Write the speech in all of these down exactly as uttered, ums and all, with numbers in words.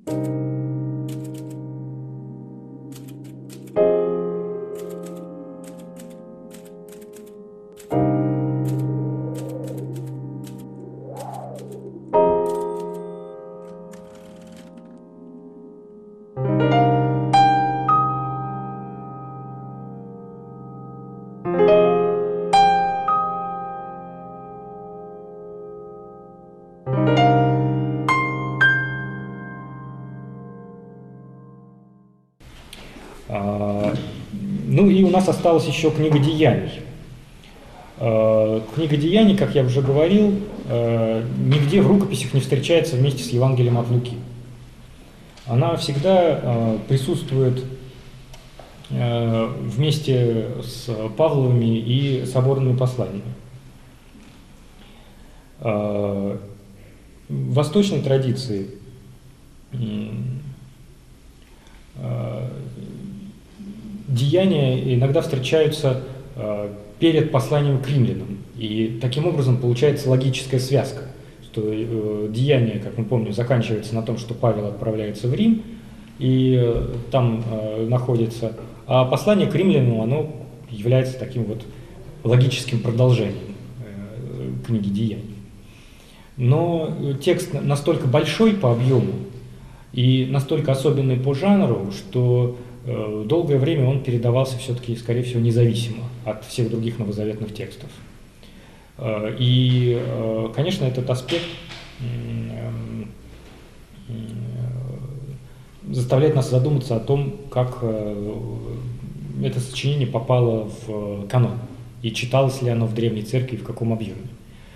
Ну и у нас осталась еще книга Деяний. Книга Деяний, как я уже говорил, нигде в рукописях не встречается вместе с Евангелием от Луки. Она всегда присутствует вместе с Павловыми и соборными посланиями. В восточной традиции деяния иногда встречаются перед посланием к римлянам. И таким образом получается логическая связка, что деяние, как мы помним, заканчивается на том, что Павел отправляется в Рим и там находится, а послание к римлянам, оно является таким вот логическим продолжением книги Деяний. Но текст настолько большой по объему и настолько особенный по жанру, что долгое время он передавался все-таки, скорее всего, независимо от всех других новозаветных текстов. И, конечно, этот аспект заставляет нас задуматься о том, как это сочинение попало в канон и читалось ли оно в Древней Церкви и в каком объеме.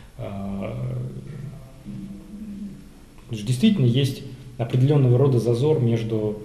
Действительно, есть определенного рода зазор между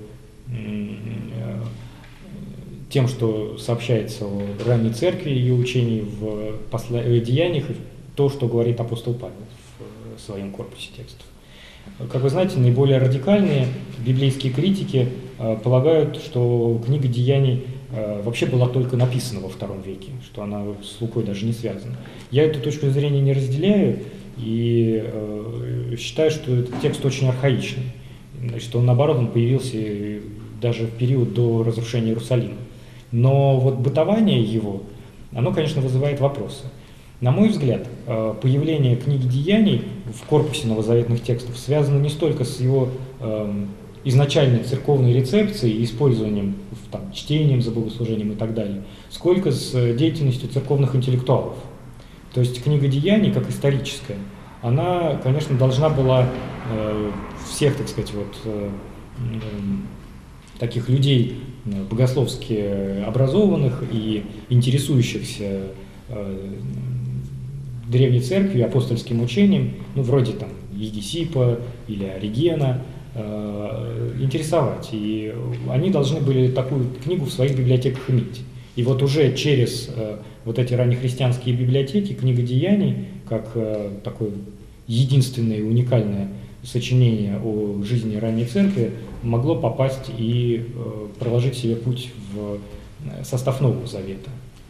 тем, что сообщается о ранней церкви и ее учении в посла... деяниях, и то, что говорит апостол Павел в своем корпусе текстов. Как вы знаете, наиболее радикальные библейские критики полагают, что книга Деяний вообще была только написана во втором веке, что она с Лукой даже не связана. Я эту точку зрения не разделяю и считаю, что этот текст очень архаичный, что он, наоборот, он появился даже в период до разрушения Иерусалима. Но вот бытование его, оно, конечно, вызывает вопросы. На мой взгляд, появление книги Деяний в корпусе новозаветных текстов связано не столько с его э, изначальной церковной рецепцией и использованием, там, чтением за богослужением и так далее, сколько с деятельностью церковных интеллектуалов. То есть книга Деяний, как историческая, она, конечно, должна была э, всех, так сказать, вот, э, э, таких людей богословски образованных и интересующихся э, Древней Церковью, апостольским учением, ну, вроде там Егесипа или Оригена, э, интересовать. И они должны были такую книгу в своих библиотеках иметь. И вот уже через э, вот эти раннехристианские библиотеки книга Деяний, как э, такое единственное и уникальное сочинение о жизни ранней церкви, могло попасть и э, проложить себе путь в состав Нового Завета.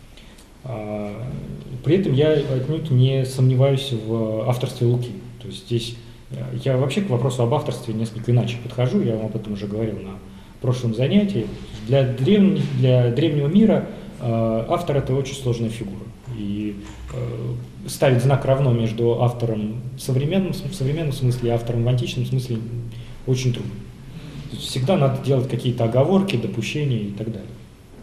А, при этом я отнюдь не сомневаюсь в авторстве Луки. То есть здесь я вообще к вопросу об авторстве несколько иначе подхожу, я вам об этом уже говорил на прошлом занятии. Для, древ... для древнего мира э, автор – это очень сложная фигура. И э, ставить знак равно между автором в современном, в современном смысле и автором в античном смысле очень трудно. То есть всегда надо делать какие-то оговорки, допущения и так далее.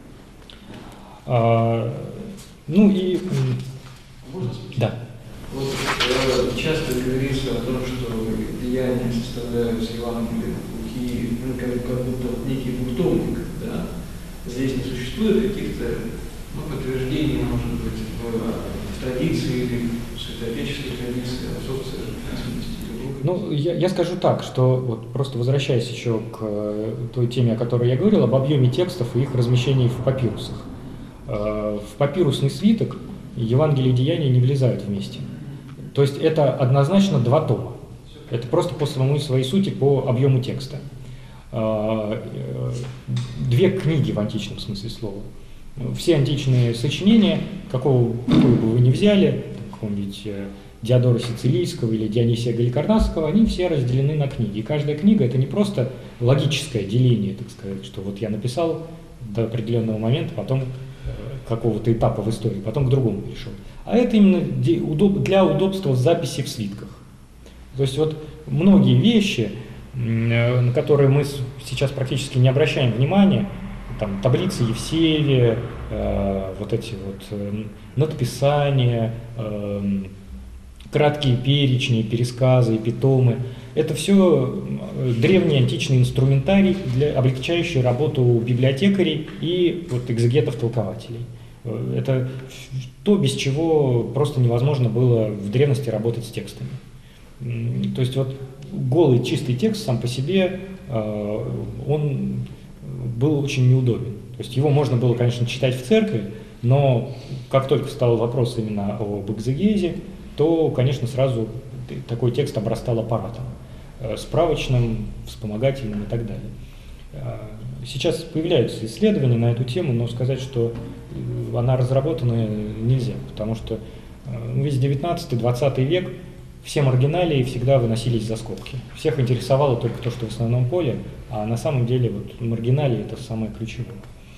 А, ну и… Можно? Да. Вот, э, часто говорится о том, что деяния составляют Евангелие Луки, ну, как, как будто некий бутовник, да? Здесь не существует каких-то, ну, подтверждений, может быть, в, в традиции или в святоотеческой традиции, отсутствие письменности. Ну, я, я скажу так, что вот просто возвращаясь еще к той теме, о которой я говорил, об объеме текстов и их размещении в папирусах. В папирусный свиток Евангелие и Деяния не влезают вместе. То есть это однозначно два тома. Это просто по самой своей сути, по объему текста. Две книги в античном смысле слова. Все античные сочинения, какого, какого бы вы ни взяли, какого-нибудь Диодора Сицилийского или Дионисия Галикарнасского, они все разделены на книги. И каждая книга – это не просто логическое деление, так сказать, что вот я написал до определенного момента, потом какого-то этапа в истории, потом к другому перешел. А это именно для удобства записи в свитках. То есть вот многие вещи, на которые мы сейчас практически не обращаем внимания, там, таблицы Евсевия, э, вот эти вот э, надписания, э, краткие перечни, пересказы, эпитомы. Это все древний античный инструментарий, для, облегчающий работу библиотекарей и вот, экзегетов-толкователей. Это то, без чего просто невозможно было в древности работать с текстами. То есть вот голый чистый текст сам по себе, он был очень неудобен. То есть его можно было, конечно, читать в церкви, но как только встал вопрос именно об экзегезе, то, конечно, сразу такой текст обрастал аппаратом, справочным, вспомогательным и так далее. Сейчас появляются исследования на эту тему, но сказать, что она разработана, нельзя, потому что весь девятнадцатый-двадцатый век все маргиналии всегда выносились за скобки. Всех интересовало только то, что в основном поле, а на самом деле вот, маргиналии – это самое ключевое.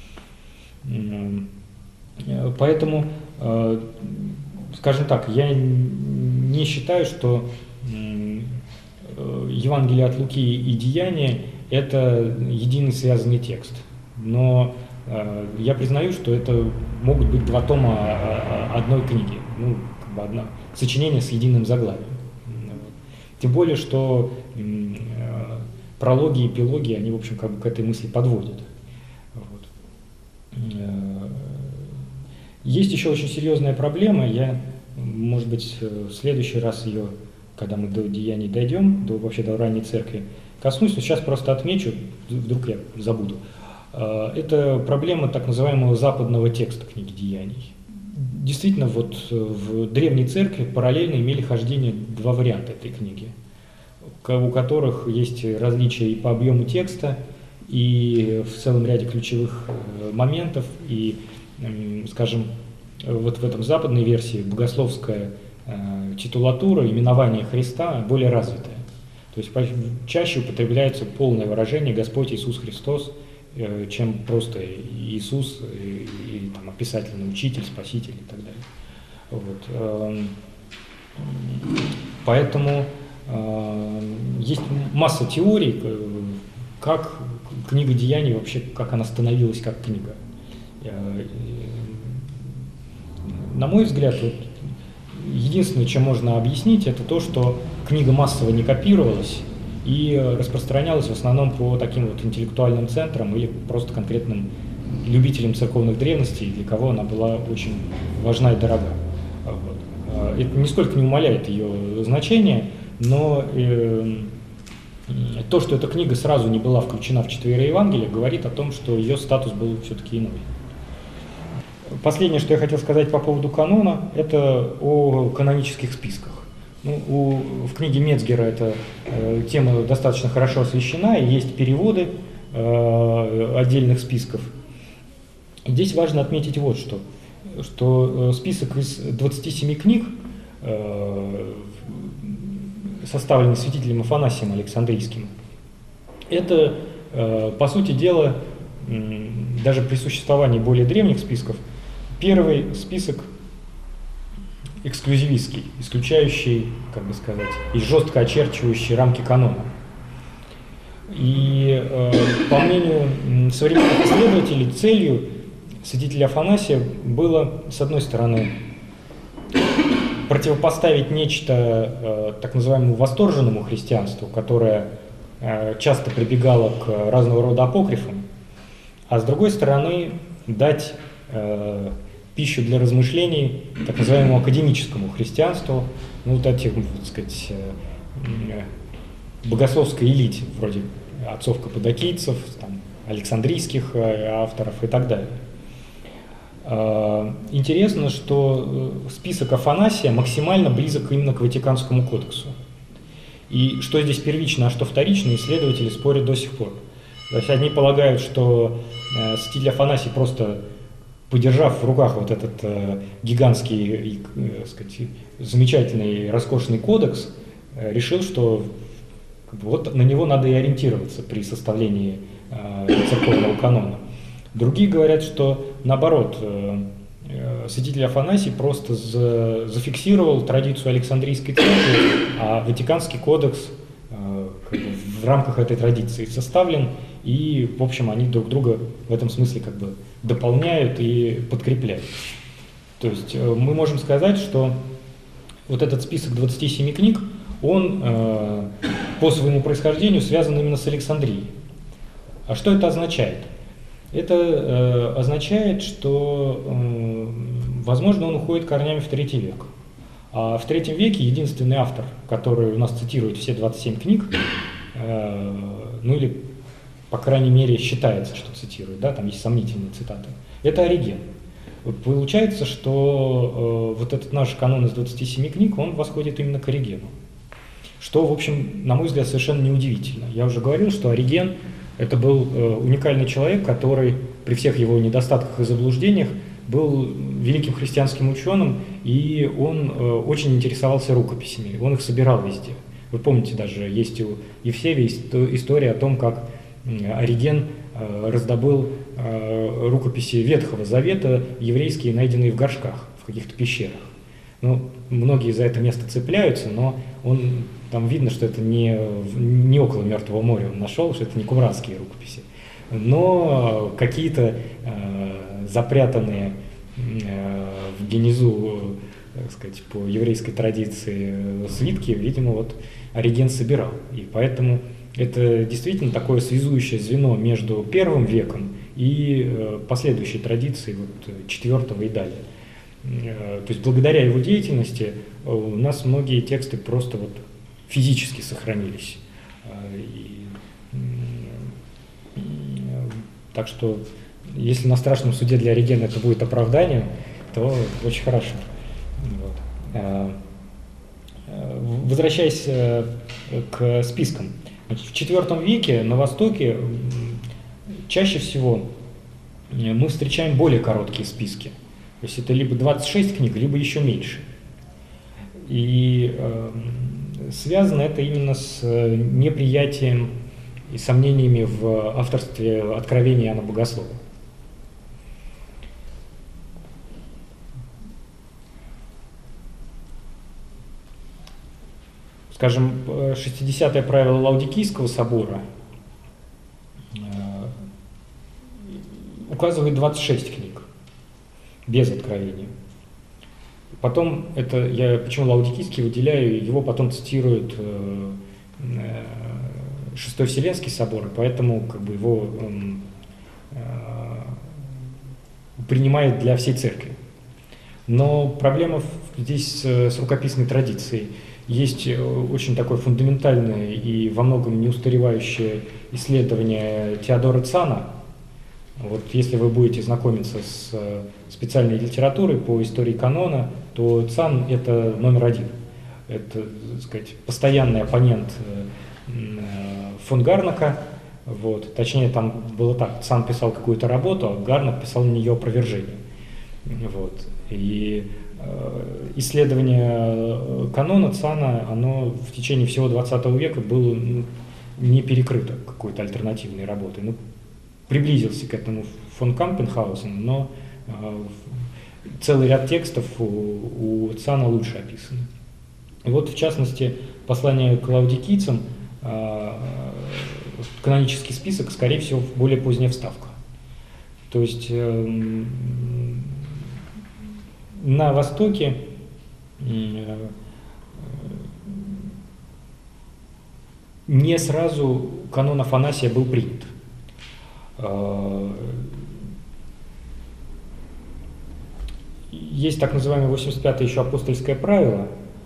Поэтому, скажем так, я не считаю, что Евангелие от Луки и Деяния – это единый связанный текст. Но э, я признаю, что это могут быть два тома одной книги, ну, как бы одно сочинение с единым заглавием. Тем более, что э, прологи и эпилоги, они, в общем, как бы к этой мысли подводят. Вот. Есть еще очень серьезная проблема, я, может быть, в следующий раз ее, когда мы до Деяний дойдем, до, вообще до ранней церкви, коснусь, но сейчас просто отмечу, вдруг я забуду. Это проблема так называемого западного текста книги Деяний. Действительно, вот в древней церкви параллельно имели хождение два варианта этой книги, у которых есть различия и по объему текста, и в целом ряде ключевых моментов, и, скажем, вот в этом западной версии богословская титулатура, именование Христа более развитая. То есть чаще употребляется полное выражение «Господь Иисус Христос», чем просто Иисус или там, описательный учитель, спаситель и так далее. Вот. Поэтому есть масса теорий, как книга Деяний вообще, как она становилась как книга. На мой взгляд, вот, единственное, чем можно объяснить, это то, что книга массово не копировалась и распространялась в основном по таким вот интеллектуальным центрам или просто конкретным любителям церковных древностей, для кого она была очень важна и дорога. Вот. Это нисколько не умаляет ее значение, но э, то, что эта книга сразу не была включена в четыре Евангелия, говорит о том, что ее статус был все-таки иной. Последнее, что я хотел сказать по поводу канона, это о канонических списках. Ну, у, в книге Мецгера эта э, тема достаточно хорошо освещена, и есть переводы э, отдельных списков. И здесь важно отметить вот что, что э, список из двадцати семи книг, э, составленный святителем Афанасием Александрийским, это, э, по сути дела, э, даже при существовании более древних списков, первый список эксклюзивистский, исключающий, как бы сказать, и жестко очерчивающий рамки канона. И, э, по мнению современных исследователей, целью святителя Афанасия было, с одной стороны, противопоставить нечто э, так называемому восторженному христианству, которое э, часто прибегало к разного рода апокрифам, а с другой стороны, дать э, пищу для размышлений так называемому академическому христианству, ну, вот этих, так сказать, э, богословской элите, вроде отцов каппадокийцев, там, александрийских э, авторов и так далее. Э, интересно, что список Афанасия максимально близок именно к Ватиканскому кодексу. И что здесь первично, а что вторично, исследователи спорят до сих пор. То есть одни полагают, что э, святитель Афанасий просто подержав в руках вот этот э, гигантский, э, сказать, замечательный, роскошный кодекс, э, решил, что как бы, вот на него надо и ориентироваться при составлении э, церковного канона. Другие говорят, что наоборот, э, э, святитель Афанасий просто за, зафиксировал традицию Александрийской церкви, а Ватиканский кодекс э, как бы, в рамках этой традиции составлен, и, в общем, они друг друга в этом смысле как бы дополняют и подкрепляют. То есть э, мы можем сказать, что вот этот список двадцати семи книг, он э, по своему происхождению связан именно с Александрией. А что это означает? Это э, означает, что, э, возможно, он уходит корнями в третий век. А в третьем веке единственный автор, который у нас цитирует все двадцать семь книг, э, ну или, по крайней мере, считается, что цитирует, да, там есть сомнительные цитаты, это Ориген. Получается, что э, вот этот наш канон из двадцати семи книг, он восходит именно к Оригену. Что, в общем, на мой взгляд, совершенно неудивительно. Я уже говорил, что Ориген – это был э, уникальный человек, который при всех его недостатках и заблуждениях был великим христианским ученым, и он э, очень интересовался рукописями, он их собирал везде. Вы помните, даже есть у Евсевия история о том, как Ориген э, раздобыл э, рукописи Ветхого Завета, еврейские, найденные в горшках, в каких-то пещерах. Ну, многие за это место цепляются, но он, там видно, что это не, не около Мертвого моря он нашел, что это не кумранские рукописи. Но какие-то э, запрятанные э, в Генезу, так сказать, по еврейской традиции свитки, видимо, вот Ориген собирал. И поэтому это действительно такое связующее звено между первым веком и э, последующей традицией вот, четвертого и далее. Э, то есть благодаря его деятельности у нас многие тексты просто вот физически сохранились. Э, и, э, так что если на страшном суде для Оригена это будет оправданием, то очень хорошо. Вот. Э, э, возвращаясь э, к спискам. В четвёртом веке на Востоке чаще всего мы встречаем более короткие списки. То есть это либо двадцать шесть книг, либо еще меньше. И э, связано это именно с неприятием и сомнениями в авторстве Откровения Иоанна Богослова. Скажем, шестидесятое правило Лаудикийского собора указывает двадцать шесть книг, без откровения. Потом, это я почему Лаудикийский выделяю, его потом цитирует Шестой Вселенский собор, поэтому как бы его принимает для всей церкви. Но проблема здесь с рукописной традицией. Есть очень такое фундаментальное и во многом неустаревающее исследование Теодора Цана. Вот если вы будете знакомиться с специальной литературой по истории канона, то Цан – это номер один. Это, так сказать, постоянный оппонент фон Гарнака. Вот. Точнее, там было так, Цан писал какую-то работу, а Гарнак писал на нее опровержение. Вот. И исследование канона Цана, оно в течение всего двадцатого века было ну, не перекрыто какой-то альтернативной работой. Ну, приблизился к этому фон Кампенхаузен, но э, целый ряд текстов у, у Цана лучше описаны. И вот, в частности, послание к лаудикийцам, э, канонический список, скорее всего, более поздняя вставка. То есть э, на Востоке не сразу канон Афанасия был принят. Есть так называемое восемьдесят пятое еще апостольское правило,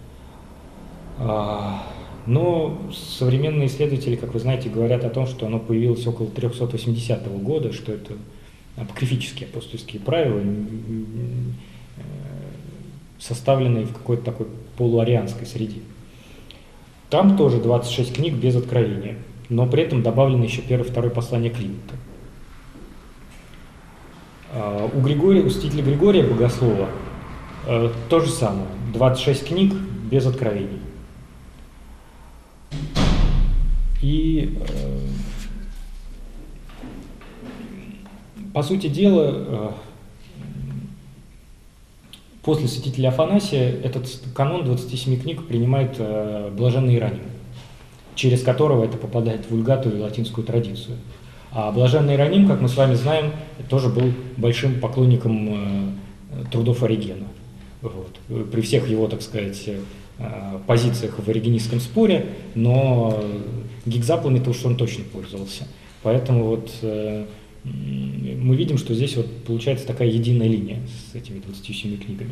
но современные исследователи, как вы знаете, говорят о том, что оно появилось около триста восьмидесятого года, что это апокрифические апостольские правила, составленные в какой-то такой полуарианской среде. Там тоже двадцать шесть книг без откровения, но при этом добавлено еще первое и второе послание Климента. У Григория, у святителя Григория Богослова то же самое. двадцать шесть книг без откровений. И, по сути дела, после святителя Афанасия этот канон двадцати семи книг принимает блаженный Иероним, через которого это попадает в вульгату и латинскую традицию. А блаженный Иероним, как мы с вами знаем, тоже был большим поклонником трудов Оригена. Вот. При всех его, так сказать, позициях в оригенистском споре, но гигзаплами-то уж он точно пользовался. Поэтому вот мы видим, что здесь вот получается такая единая линия с этими двадцатью семью книгами.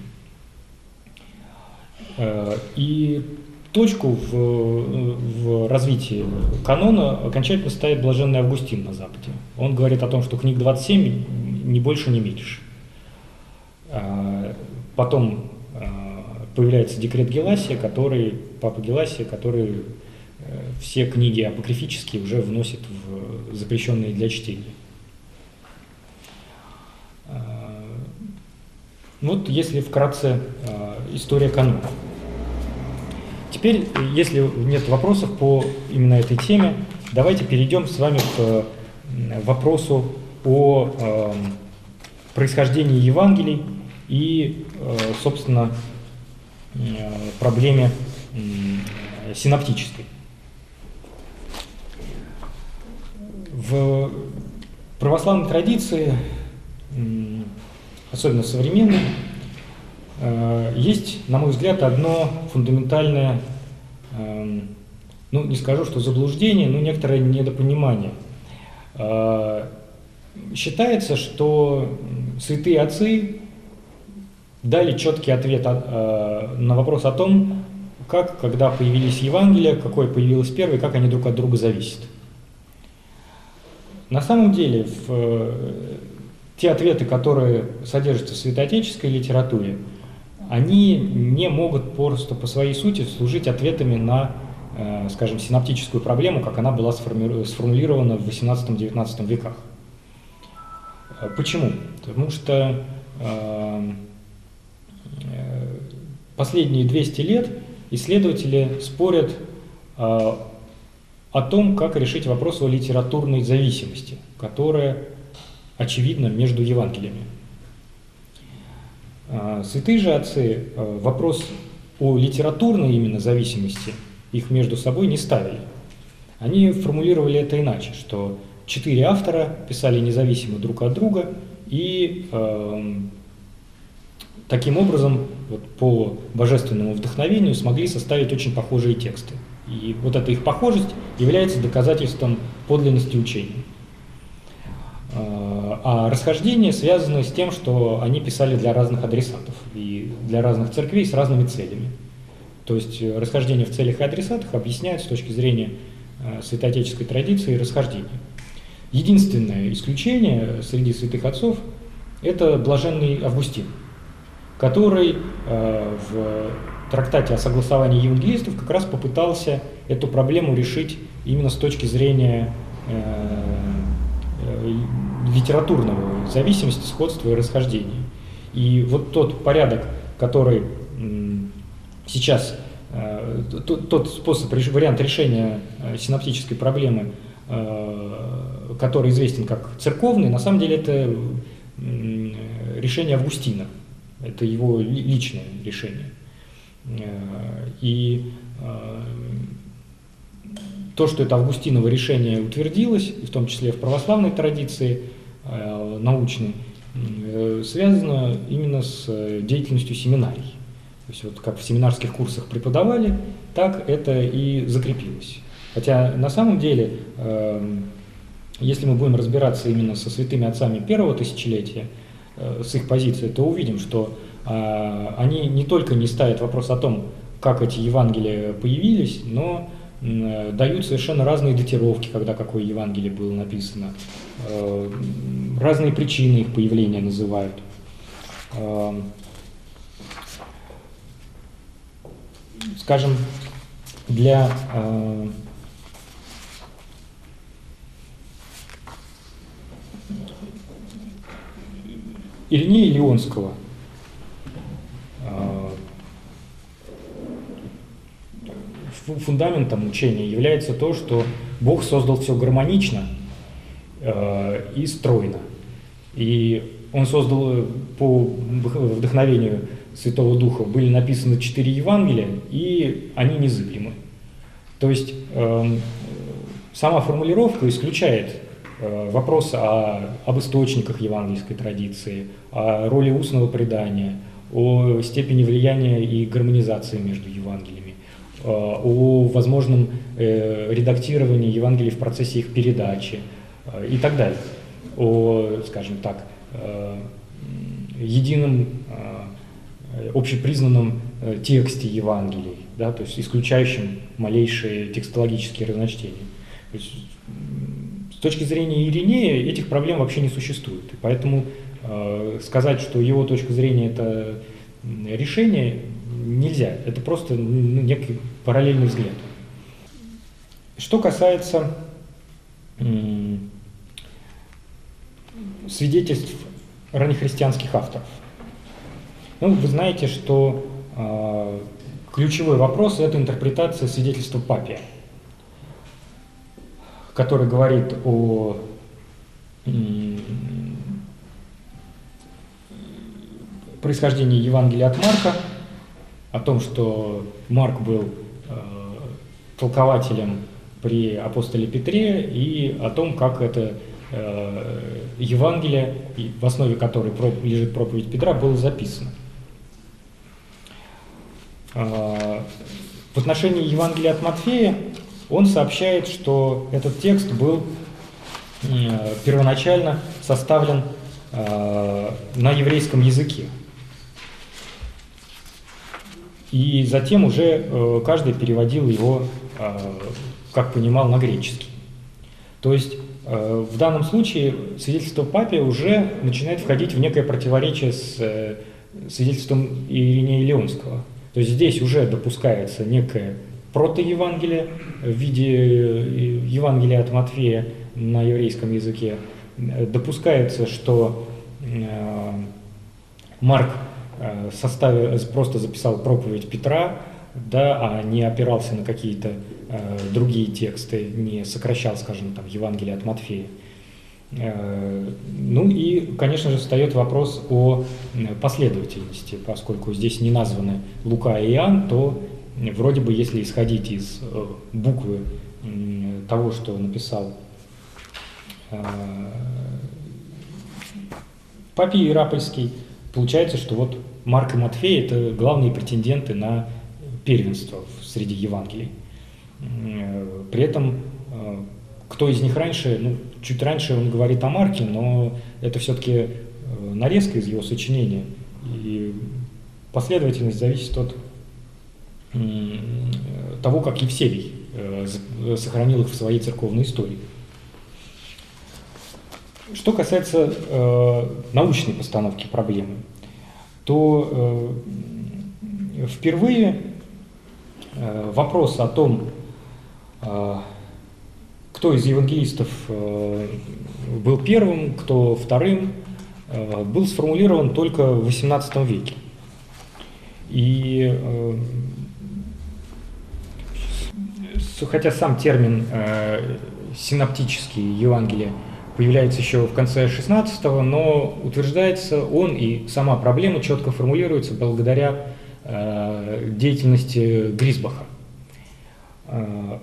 И точку в, в развитии канона окончательно ставит блаженный Августин на Западе. Он говорит о том, что книг двадцать семь ни больше, ни меньше. Потом появляется декрет Геласия, который, Папа Геласия, который все книги апокрифические уже вносит в запрещенные для чтения. Вот если вкратце история канона. Теперь, если нет вопросов по именно этой теме, давайте перейдем с вами к вопросу о э, происхождении Евангелий и, э, собственно, э, проблеме э, синоптической. В православной традиции, э, особенно современной, э, есть, на мой взгляд, одно фундаментальное, э, ну, не скажу, что заблуждение, но некоторое недопонимание. Считается, что святые отцы дали четкий ответ на вопрос о том, как, когда появились Евангелия, какое появилось первое, как они друг от друга зависят. На самом деле, в, те ответы, которые содержатся в святоотеческой литературе, они не могут просто по своей сути служить ответами на, скажем, синоптическую проблему, как она была сформулирована в восемнадцатом-девятнадцатом веках. Почему? Потому что э, последние двести лет исследователи спорят э, о том, как решить вопрос о литературной зависимости, которая очевидна между Евангелиями. Э, святые же отцы э, вопрос о литературной именно зависимости их между собой не ставили. Они формулировали это иначе, что четыре автора писали независимо друг от друга и э, таким образом вот, по божественному вдохновению смогли составить очень похожие тексты. И вот эта их похожесть является доказательством подлинности учения. Э, а расхождение связано с тем, что они писали для разных адресатов и для разных церквей с разными целями. То есть расхождение в целях и адресатах объясняют с точки зрения э, святоотеческой традиции расхождение. Единственное исключение среди святых отцов – это блаженный Августин, который э, в трактате о согласовании евангелистов как раз попытался эту проблему решить именно с точки зрения э, э, литературного зависимости, сходства и расхождения. И вот тот порядок, который э, сейчас, э, тот, тот способ, вариант решения э, синоптической проблемы, который известен как церковный, на самом деле это решение Августина, это его личное решение. И то, что это Августиново решение утвердилось, в том числе в православной традиции научной, связано именно с деятельностью семинарий. То есть вот как в семинарских курсах преподавали, так это и закрепилось. Хотя на самом деле, э, если мы будем разбираться именно со святыми отцами первого тысячелетия, э, с их позиции, то увидим, что э, они не только не ставят вопрос о том, как эти Евангелия появились, но э, дают совершенно разные датировки, когда какое Евангелие было написано, э, разные причины их появления называют. Э, скажем, для э, Иринея Леонского фундаментом учения является то, что Бог создал все гармонично и стройно. И Он создал по вдохновению Святого Духа, были написаны четыре Евангелия, и они незыблемы. То есть э, сама формулировка исключает э, вопрос о, об источниках евангельской традиции, о роли устного предания, о степени влияния и гармонизации между Евангелиями, э, о возможном э, редактировании Евангелий в процессе их передачи э, и так далее, о, скажем так, э, едином э, общепризнанном тексте Евангелий, да, то есть исключающим малейшие текстологические разночтения. То есть, с точки зрения Иринея этих проблем вообще не существует. И поэтому э, сказать, что его точка зрения это решение, нельзя. Это просто ну, некий параллельный взгляд. Что касается э, свидетельств раннехристианских авторов. Ну, вы знаете, что э, ключевой вопрос – это интерпретация свидетельства Папия, который говорит о э, происхождении Евангелия от Марка, о том, что Марк был э, толкователем при апостоле Петре, и о том, как это э, Евангелие, в основе которой лежит проповедь Петра, было записано. В отношении Евангелия от Матфея он сообщает, что этот текст был первоначально составлен на еврейском языке. И затем уже каждый переводил его, как понимал, на греческий. То есть в данном случае свидетельство Папия уже начинает входить в некое противоречие с свидетельством Иринея Леонского. То есть здесь уже допускается некое протоевангелие в виде Евангелия от Матфея на еврейском языке. Допускается, что Марк составил, просто записал проповедь Петра, да, а не опирался на какие-то другие тексты, не сокращал, скажем, там, Евангелие от Матфея. Ну и, конечно же, встает вопрос о последовательности, поскольку здесь не названы Лука и Иоанн, то вроде бы, если исходить из буквы того, что написал Папий Иерапольский, получается, что вот Марк и Матфей – это главные претенденты на первенство среди Евангелий. При этом кто из них раньше, ну, чуть раньше он говорит о Марке, но это все-таки нарезка из его сочинения. И последовательность зависит от того, как Евсевий сохранил их в своей церковной истории. Что касается э, научной постановки проблемы, то э, впервые э, вопрос о том, э, кто из евангелистов э, был первым, кто вторым, э, был сформулирован только в восемнадцатом веке. И э, хотя сам термин э, «синоптические Евангелия» появляется еще в конце шестнадцатого, но утверждается он, и сама проблема четко формулируется благодаря э, деятельности Грисбаха. Э,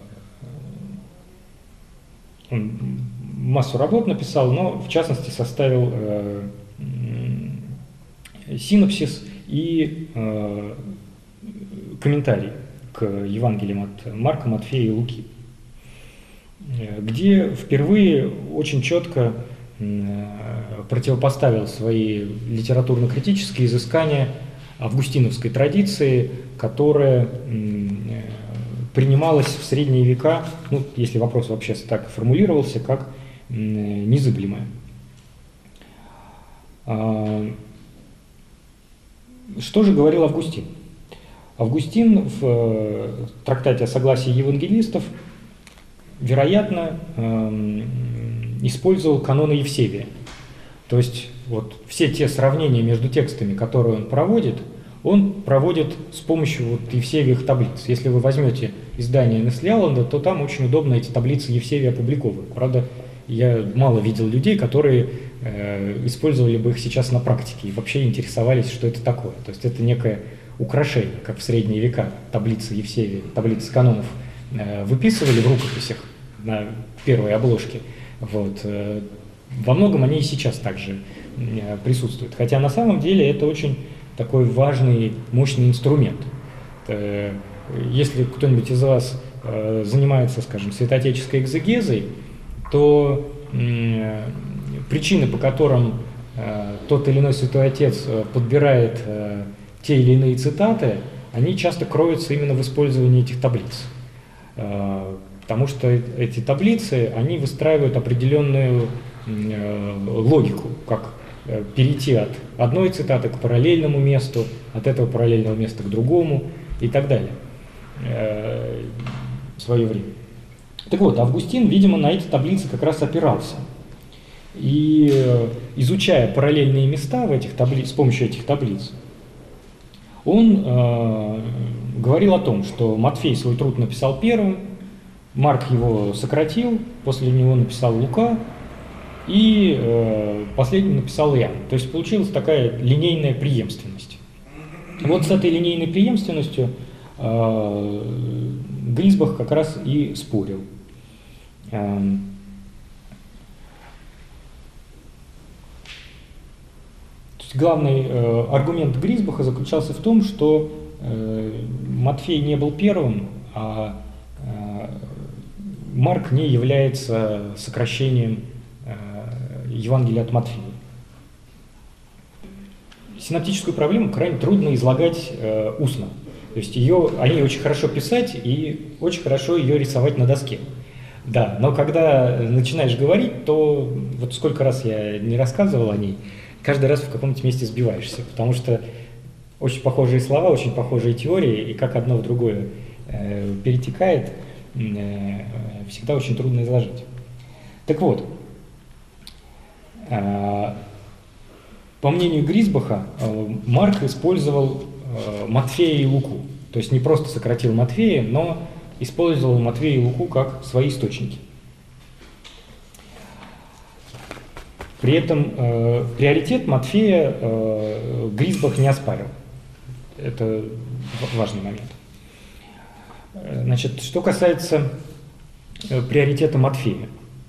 он массу работ написал, но в частности составил э, синопсис и э, комментарий к Евангелиям от Марка, Матфея и Луки, где впервые очень четко противопоставил свои литературно-критические изыскания августиновской традиции, которая принималась в средние века, ну, если вопрос вообще так формулировался, как незыблемая. Что же говорил Августин? Августин в трактате о согласии евангелистов, вероятно, использовал каноны Евсевия. То есть вот все те сравнения между текстами, которые он проводит, он проводит с помощью вот Евсевиевых таблиц. Если вы возьмете издание Неслиаланда, то там очень удобно эти таблицы Евсевия опубликованы. Правда, я мало видел людей, которые э, использовали бы их сейчас на практике и вообще интересовались, что это такое. То есть это некое украшение, как в средние века таблицы Евсевия, таблицы канонов э, выписывали в рукописях на первой обложке. Вот. Э, во многом они и сейчас также э, присутствуют. Хотя на самом деле это очень такой важный, мощный инструмент. Э, если кто-нибудь из вас э, занимается, скажем, святоотеческой экзегезой, то э, причины, по которым э, тот или иной святой отец подбирает э, те или иные цитаты, они часто кроются именно в использовании этих таблиц. Э, потому что эти таблицы, они выстраивают определенную э, логику, как э, перейти от одной цитаты к параллельному месту, от этого параллельного места к другому и так далее э, в свое время. Так вот, Августин, видимо, на эти таблицы как раз опирался. И изучая параллельные места в этих таблиц, с помощью этих таблиц, он э, говорил о том, что Матфей свой труд написал первым, Марк его сократил, после него написал Лука, и э, последним написал Иоанн. То есть получилась такая линейная преемственность. Вот с этой линейной преемственностью э, Грисбах как раз и спорил. Главный э, аргумент Грисбаха заключался в том, что э, Матфей не был первым, а э, Марк не является сокращением э, Евангелия от Матфея. Синоптическую проблему крайне трудно излагать э, устно. То есть ее, они очень хорошо писать и очень хорошо ее рисовать на доске. Да, но когда начинаешь говорить, то вот сколько раз я не рассказывал о ней, каждый раз в каком-то месте сбиваешься, потому что очень похожие слова, очень похожие теории, и как одно в другое э, перетекает, э, всегда очень трудно изложить. Так вот, э, по мнению Грисбаха, э, Марк использовал э, Матфея и Луку, то есть не просто сократил Матфея, но использовал Матфея и Луку как свои источники. При этом э, приоритет Матфея э, Грисбах не оспарил. Это важный момент. Значит, что касается э, приоритета Матфея.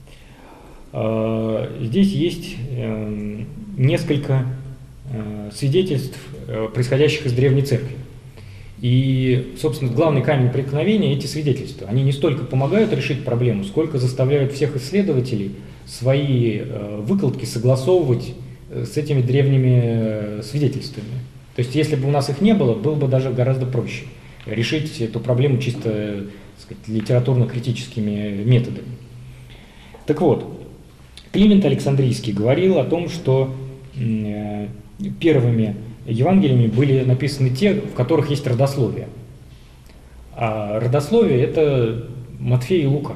Э, здесь есть э, несколько э, свидетельств, э, происходящих из Древней Церкви. И, собственно, главный камень преткновения – эти свидетельства. Они не столько помогают решить проблему, сколько заставляют всех исследователей свои э, выкладки согласовывать э, с этими древними э, свидетельствами. То есть, если бы у нас их не было, было бы даже гораздо проще решить эту проблему чисто, так сказать, литературно-критическими методами. Так вот, Климент Александрийский говорил о том, что э, первыми Евангелиями были написаны те, в которых есть родословие. А родословие – это Матфей и Лука.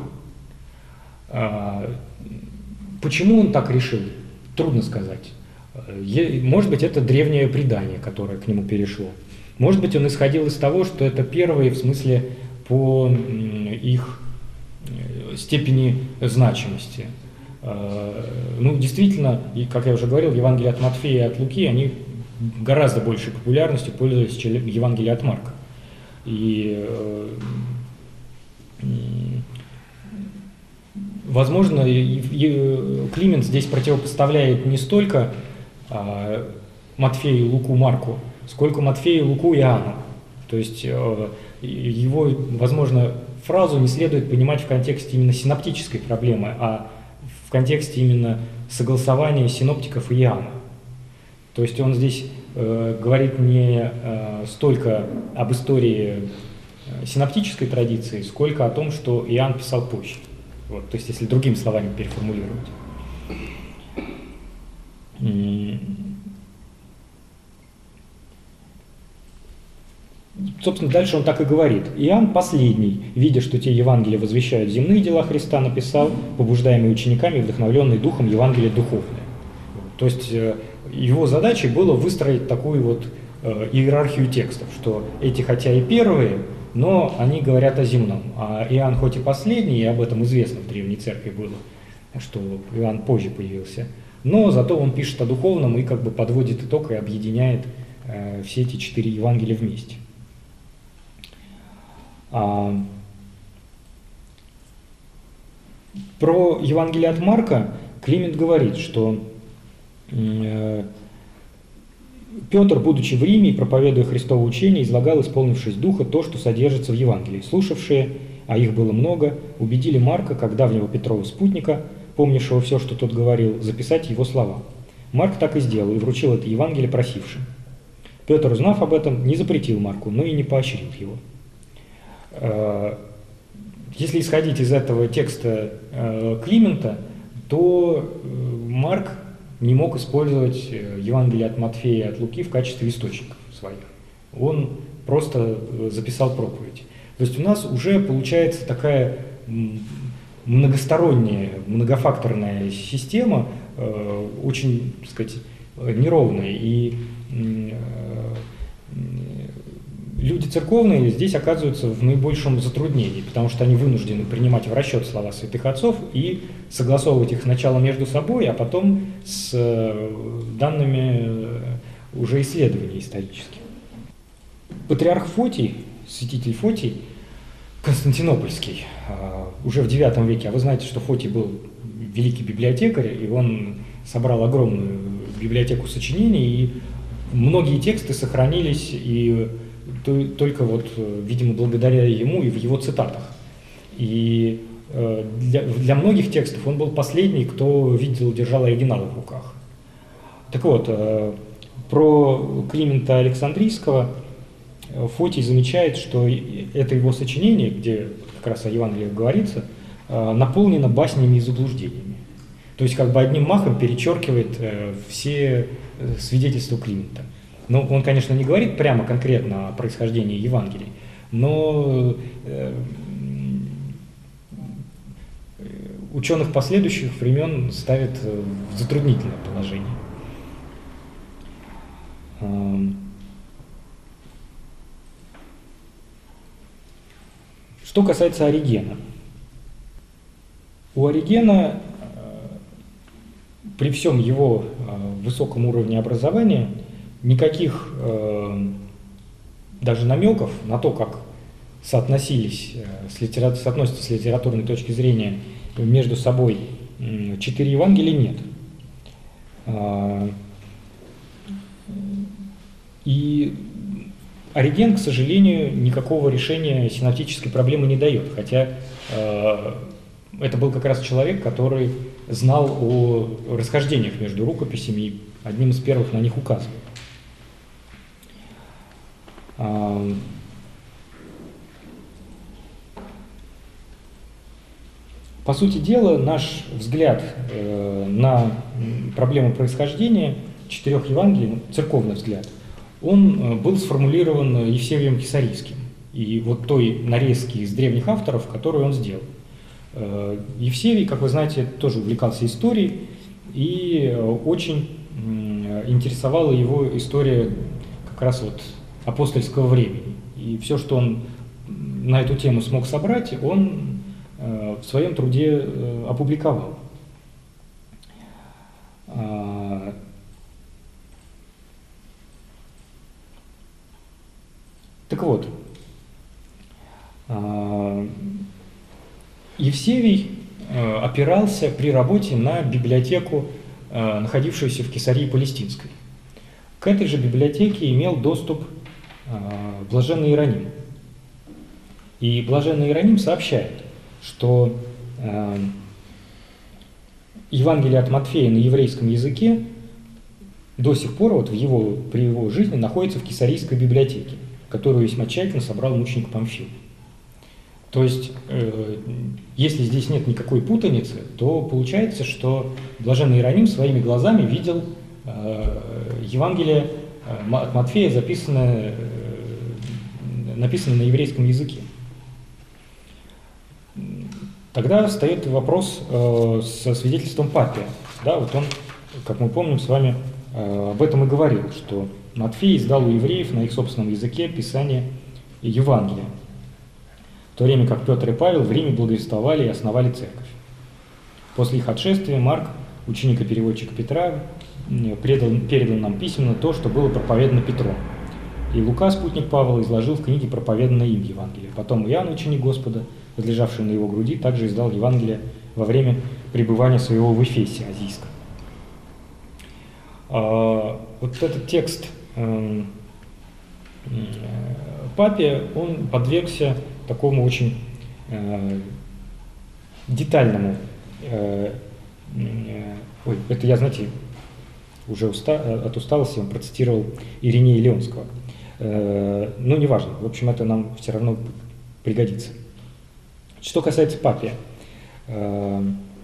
А почему он так решил? Трудно сказать. Может быть, это древнее предание, которое к нему перешло. Может быть, он исходил из того, что это первые, в смысле, по их степени значимости. Ну, действительно, и, как я уже говорил, Евангелие от Матфея и от Луки, они гораздо большей популярностью пользовались, чем Евангелие от Марка. И, возможно, Климент здесь противопоставляет не столько Матфею, Луку, Марку, сколько Матфею, Луку и Иоанну. То есть его, возможно, фразу не следует понимать в контексте именно синоптической проблемы, а в контексте именно согласования синоптиков и Иоанна. То есть он здесь э, говорит не э, столько об истории э, синоптической традиции, сколько о том, что Иоанн писал позже. Вот, то есть, если другими словами переформулировать. Собственно, дальше он так и говорит. Иоанн последний, видя, что те Евангелия возвещают земные дела Христа, написал, побуждаемый учениками, вдохновленный Духом, Евангелие духовное. Вот. То есть его задачей было выстроить такую вот иерархию текстов, что эти хотя и первые, но они говорят о земном. А Иоанн хоть и последний, и об этом известно в Древней Церкви было, что Иоанн позже появился, но зато он пишет о духовном и как бы подводит итог и объединяет э, все эти четыре Евангелия вместе. А, про Евангелие от Марка Климент говорит, что э, Петр, будучи в Риме и проповедуя Христово учение, излагал, исполнившись духа, то, что содержится в Евангелии. Слушавшие, а их было много, убедили Марка, как давнего Петрова спутника, помнившего все, что тот говорил, записать его слова. Марк так и сделал, и вручил это Евангелие просившим. Петр, узнав об этом, не запретил Марку, но и не поощрил его. Если исходить из этого текста Климента, то Марк не мог использовать Евангелие от Матфея и от Луки в качестве источников своих. Он просто записал проповедь. То есть у нас уже получается такая многосторонняя, многофакторная система, очень, так сказать, неровная. И люди церковные здесь оказываются в наибольшем затруднении, потому что они вынуждены принимать в расчет слова святых отцов и согласовывать их сначала между собой, а потом с данными уже исследований исторических. Патриарх Фотий, святитель Фотий, Константинопольский, уже в девятом веке, а вы знаете, что Фотий был великий библиотекарь, и он собрал огромную библиотеку сочинений, и многие тексты сохранились и только вот, видимо, благодаря ему и в его цитатах. И для, для многих текстов он был последний, кто видел, держал оригиналы в руках. Так вот, про Климента Александрийского Фотий замечает, что это его сочинение, где как раз о Евангелиях говорится, наполнено баснями и заблуждениями. То есть как бы одним махом перечеркивает все свидетельства Климента. Ну, он, конечно, не говорит прямо конкретно о происхождении Евангелий, но э, ученых последующих времен ставит в затруднительное положение. Что касается Оригена. У Оригена при всем его высоком уровне образования никаких э, даже намеков на то, как соотносились, э, с литера... соотносятся с литературной точки зрения между собой э, четыре Евангелия, нет. Э, и Ориген, к сожалению, никакого решения синоптической проблемы не дает, хотя э, это был как раз человек, который знал о расхождениях между рукописями и одним из первых на них указывал. По сути дела, наш взгляд э, на проблему происхождения четырех Евангелий, церковный взгляд, он был сформулирован Евсевием Кесарийским и вот той нарезки из древних авторов, которую он сделал. Э, Евсевий, как вы знаете, тоже увлекался историей, и очень э, интересовала его история как раз вот апостольского времени. И все, что он на эту тему смог собрать, он э, в своем труде э, опубликовал. А, так вот, а, Евсевий э, опирался при работе на библиотеку, э, находившуюся в Кесарии Палестинской. К этой же библиотеке имел доступ Блаженный Иероним. И Блаженный Иероним сообщает, что э, Евангелие от Матфея на еврейском языке до сих пор вот в его, при его жизни находится в Кесарийской библиотеке, которую весьма тщательно собрал мученик Памфил. То есть, э, если здесь нет никакой путаницы, то получается, что Блаженный Иероним своими глазами видел э, Евангелие от Матфея, записанное, написанное на еврейском языке. Тогда встает вопрос э, со свидетельством Папия. Да, вот он как мы помним с вами, об этом и говорил, что Матфей издал у евреев на их собственном языке Писание и Евангелие, в то время как Петр и Павел в Риме благовествовали и основали церковь. После их отшествия Марк, ученик и переводчик Петра, предал, передал нам письменно то, что было проповедано Петром. И Лука, спутник Павла, изложил в книге проповеданное им Евангелие. Потом Иоанн, ученик Господа, возлежавший на его груди, также издал Евангелие во время пребывания своего в Эфесе Азийском. А, вот этот текст э, э, Папе, он подвергся такому очень э, детальному, э, э, ой, это я, знаете, уже уста, от усталости он процитировал Иринея Леонского. Э, но неважно, в общем, это нам все равно пригодится. Что касается Папе, э,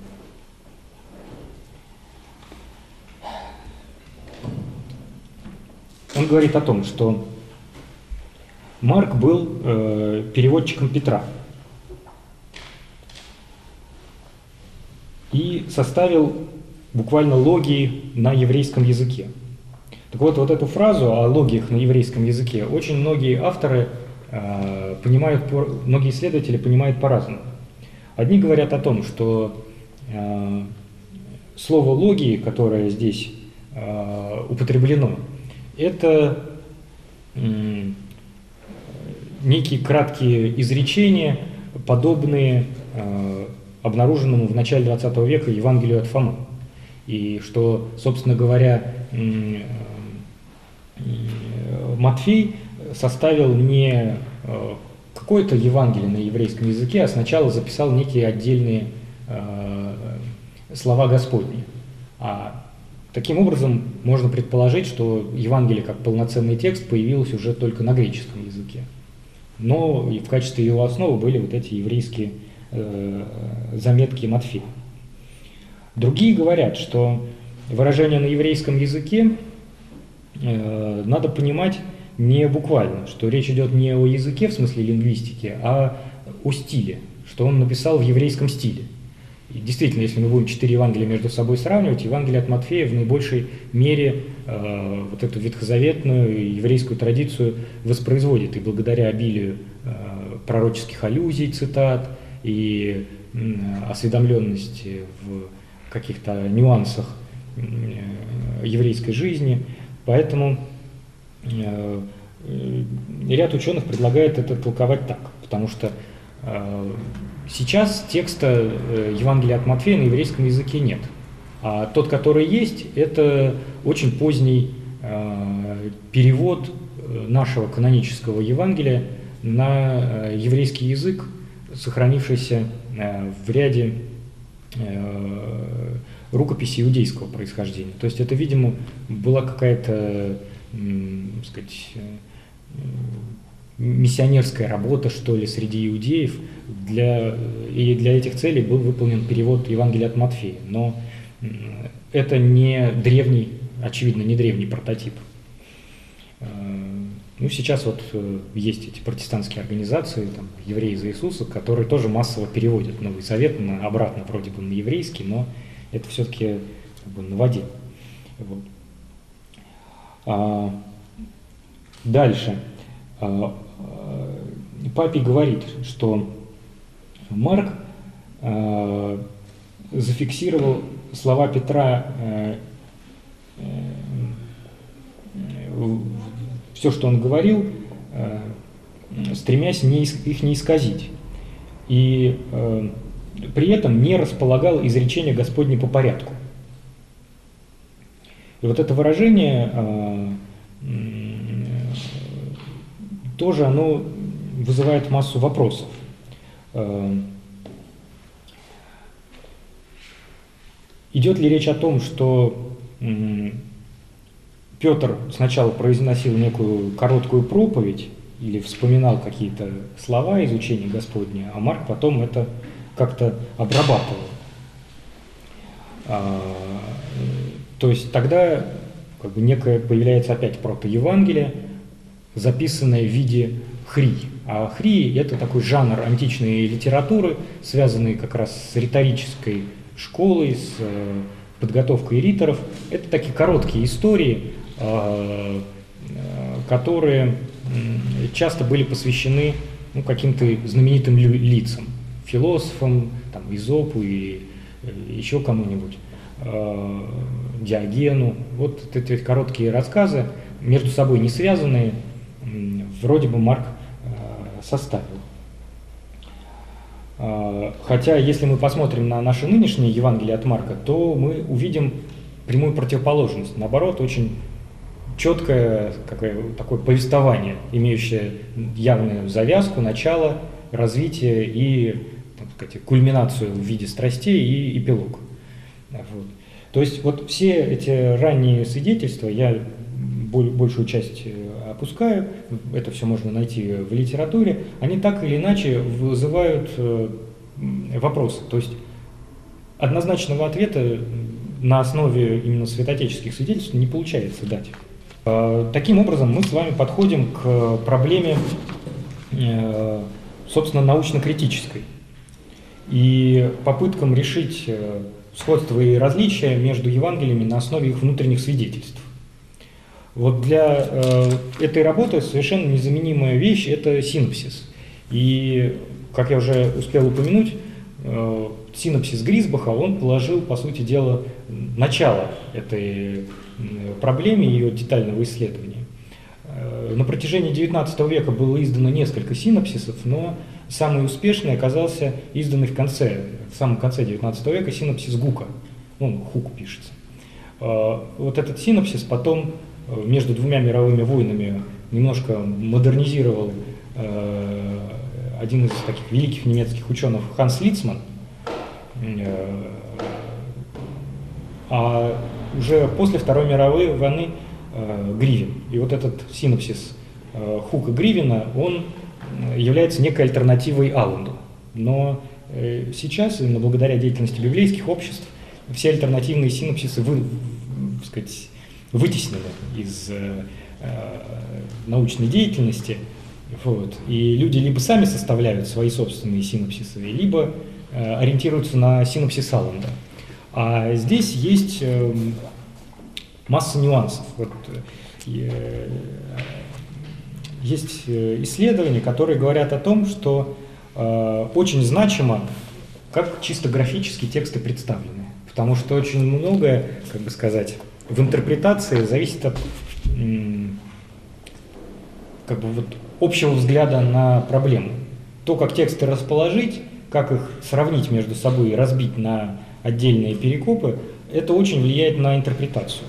он говорит о том, что Марк был э, переводчиком Петра и составил буквально логии на еврейском языке. Так вот, вот эту фразу о логиях на еврейском языке очень многие авторы э, понимают, многие исследователи понимают по-разному. Одни говорят о том, что э, слово логии, которое здесь э, употреблено, это э, некие краткие изречения, подобные э, обнаруженному в начале двадцатого века Евангелию от Фомы. И что, собственно говоря, э, э, Матфей составил не э, какое-то Евангелие на еврейском языке, а сначала записал некие отдельные э, слова Господни. А таким образом можно предположить, что Евангелие как полноценный текст появилось уже только на греческом языке. Но и в качестве его основы были вот эти еврейские э, заметки Матфея. Другие говорят, что выражение на еврейском языке э, надо понимать не буквально, что речь идет не о языке в смысле лингвистики, а о стиле, что он написал в еврейском стиле. И действительно, если мы будем четыре Евангелия между собой сравнивать, Евангелие от Матфея в наибольшей мере э, вот эту ветхозаветную еврейскую традицию воспроизводит. И благодаря обилию э, пророческих аллюзий, цитат и э, осведомленности в каких-то нюансах э, еврейской жизни. Поэтому э, э, ряд ученых предлагает это толковать так, потому что э, сейчас текста Евангелия от Матфея на еврейском языке нет. А тот, который есть, это очень поздний э, перевод нашего канонического Евангелия на э, еврейский язык, сохранившийся э, в ряде э, рукописей иудейского происхождения. То есть это, видимо, была какая-то, э, сказать, э, миссионерская работа, что ли, среди иудеев, для, и для этих целей был выполнен перевод Евангелия от Матфея. Но это не древний, очевидно, не древний прототип. Ну, сейчас вот есть эти протестантские организации, там, Евреи за Иисуса, которые тоже массово переводят Новый Завет на, обратно вроде бы на еврейский, но это все-таки как бы на воде. Вот. А, дальше. Папе говорит, что Марк э, зафиксировал слова Петра, э, э, все, что он говорил, э, стремясь не, их не исказить. И э, при этом не располагал изречения Господне по порядку. И вот это выражение э, тоже оно вызывает массу вопросов. Идет ли речь о том, что Петр сначала произносил некую короткую проповедь или вспоминал какие-то слова из учения Господня, а Марк потом это как-то обрабатывал? То есть тогда как бы некое появляется опять протоевангелие, записанное в виде хри. А хри – это такой жанр античной литературы, связанный как раз с риторической школой, с подготовка ириторов. Это такие короткие истории, которые часто были посвящены ну, каким-то знаменитым лицам, философам, там, Эзопу и еще кому-нибудь, Диогену. Вот эти короткие рассказы, между собой не связанные, вроде бы Марк составил. Хотя, если мы посмотрим на наши нынешние Евангелия от Марка, то мы увидим прямую противоположность. Наоборот, очень четкое какое, такое повествование, имеющее явную завязку, начало, развитие и, так сказать, кульминацию в виде страстей и эпилог. Вот. То есть вот все эти ранние свидетельства, я большую часть опускаю, это все можно найти в литературе, они так или иначе вызывают вопросы. То есть однозначного ответа на основе именно святоотеческих свидетельств не получается дать. Таким образом, мы с вами подходим к проблеме, собственно, научно-критической и попыткам решить сходство и различия между Евангелиями на основе их внутренних свидетельств. Вот для э, этой работы совершенно незаменимая вещь – это синопсис. И, как я уже успел упомянуть, э, синопсис Грисбаха, он положил, по сути дела, начало этой проблеме, ее детального исследования. Э, на протяжении девятнадцатого века было издано несколько синопсисов, но самый успешный оказался изданный в конце, в самом конце девятнадцатого века синопсис Гука. Он Хук пишется. Э, вот этот синопсис потом между двумя мировыми войнами немножко модернизировал э, один из таких великих немецких ученых Ханс Лицман, э, а уже после Второй мировой войны э, Гривен. И вот этот синопсис э, Хука Гривена, он является некой альтернативой Алленду. Но э, сейчас, именно благодаря деятельности библейских обществ, все альтернативные синопсисы вы, так сказать, вытеснены из э, научной деятельности, вот, и люди либо сами составляют свои собственные синопсисы, либо э, ориентируются на синопсис Алленда. А здесь есть э, масса нюансов. Вот, э, есть исследования, которые говорят о том, что э, очень значимо, как чисто графически тексты представлены, потому что очень многое, как бы сказать, в интерпретации зависит от как бы, вот, общего взгляда на проблему. То, как тексты расположить, как их сравнить между собой и разбить на отдельные перекопы, это очень влияет на интерпретацию.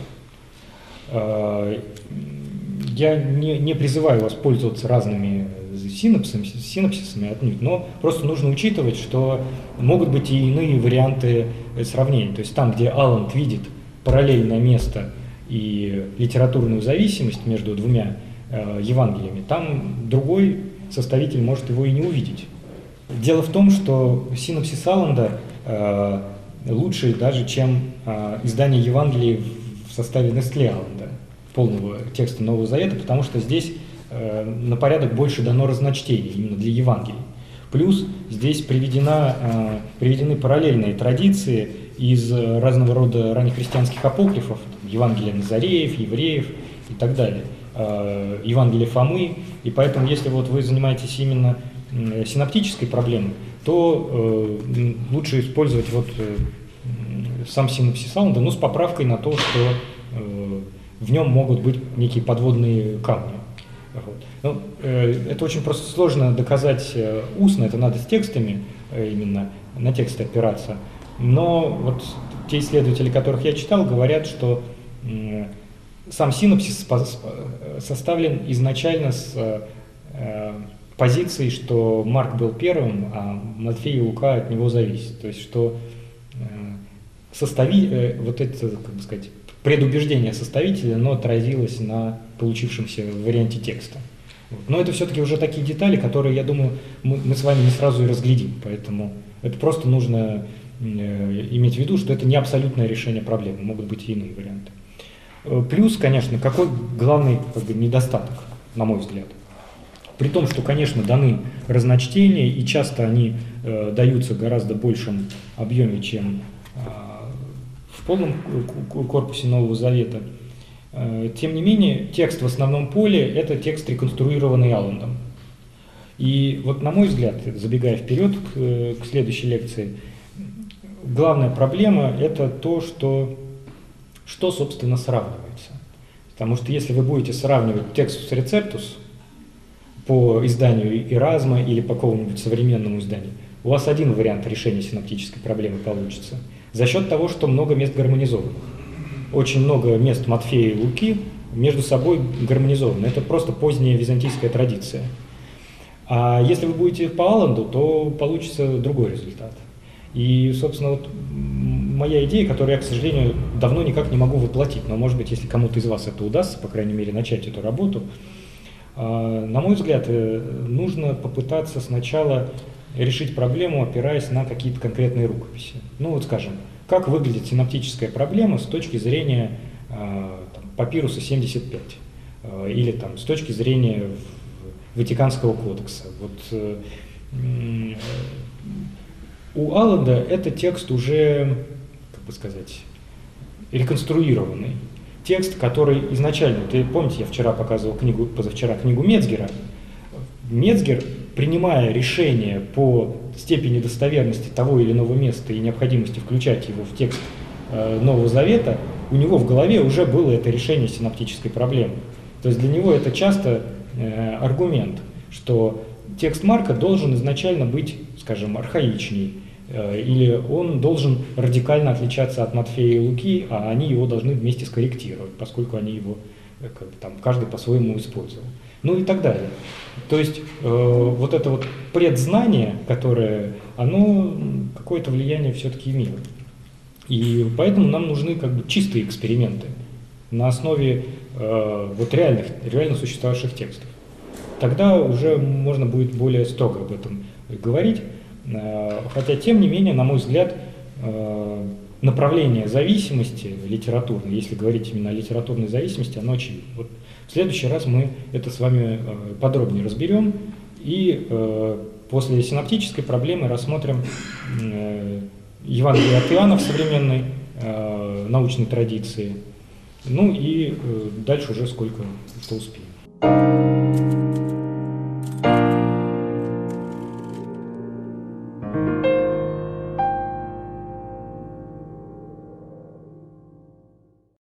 Я не, не призываю вас пользоваться разными синапсами, синапсисами отнюдь, но просто нужно учитывать, что могут быть и иные варианты сравнения. То есть там, где Алланд видит параллельное место и литературную зависимость между двумя э, Евангелиями, там другой составитель может его и не увидеть. Дело в том, что синопсис Алланда э, лучше даже, чем э, издание Евангелий в составе Нестле Алланда, полного текста Нового Завета, потому что здесь э, на порядок больше дано разночтений именно для Евангелий. Плюс здесь приведена, э, приведены параллельные традиции из разного рода раннехристианских апокрифов, Евангелия Назареев, евреев и так далее, э, Евангелие Фомы. И поэтому, если вот вы занимаетесь именно э, синоптической проблемой, то э, лучше использовать вот, э, сам синопсис Алланда, но с поправкой на то, что э, в нем могут быть некие подводные камни. Вот. Ну, э, это очень просто сложно доказать э, устно, это надо с текстами, э, именно на тексты опираться. Но вот те исследователи, которых я читал, говорят, что э, сам синопсис составлен изначально с э, позиции, что Марк был первым, а Матфей и Лука от него зависят. То есть, что э, состави, э, вот это, как бы сказать, предубеждение составителя, но отразилось на получившемся варианте текста. Вот. Но это все-таки уже такие детали, которые, я думаю, мы, мы с вами не сразу и разглядим. Поэтому это просто нужно э, иметь в виду, что это не абсолютное решение проблемы, могут быть и иные варианты. Плюс, конечно, какой главный, как бы, недостаток, на мой взгляд? При том, что, конечно, даны разночтения, и часто они э, даются в гораздо большем объеме, чем э, в полном корпусе Нового Завета. Тем не менее, текст в основном поле – это текст, реконструированный Аллендом. И вот, на мой взгляд, забегая вперед к, к следующей лекции, главная проблема – это то, что, что, собственно, сравнивается. Потому что если вы будете сравнивать текстус рецептус по изданию Эразма или по какому-нибудь современному изданию, у вас один вариант решения синоптической проблемы получится. За счет того, что много мест гармонизованных. Очень много мест Матфея и Луки между собой гармонизованы. Это просто поздняя византийская традиция. А если вы будете по Алленду, то получится другой результат. И, собственно, вот моя идея, которую я, к сожалению, давно никак не могу воплотить, но, может быть, если кому-то из вас это удастся, по крайней мере, начать эту работу, на мой взгляд, нужно попытаться сначала решить проблему, опираясь на какие-то конкретные рукописи. Ну вот, скажем, как выглядит синоптическая проблема с точки зрения там, папируса семьдесят пять или там, с точки зрения Ватиканского кодекса. Вот, у Алленда это текст уже, как бы сказать, реконструированный. Текст, который изначально, ты помните, я вчера показывал книгу, позавчера книгу Мецгера. Мецгер, принимая решение по степени достоверности того или иного места и необходимости включать его в текст э, Нового Завета, у него в голове уже было это решение синоптической проблемы. То есть для него это часто э, аргумент, что текст Марка должен изначально быть, скажем, архаичней, э, или он должен радикально отличаться от Матфея и Луки, а они его должны вместе скорректировать, поскольку они его э, как бы, там, каждый по-своему использовал. Ну и так далее. То есть э, вот это вот предзнание, которое, оно какое-то влияние все-таки имело. И поэтому нам нужны как бы чистые эксперименты на основе э, вот реальных, реально существовавших текстов. Тогда уже можно будет более строго об этом говорить. Э, хотя, тем не менее, на мой взгляд, э, направление зависимости литературной, если говорить именно о литературной зависимости, оно очевидно. Вот в следующий раз мы это с вами подробнее разберем и э, после синоптической проблемы рассмотрим э, Евангелие от Иоанна в современной э, научной традиции. Ну и э, дальше уже сколько что успеем.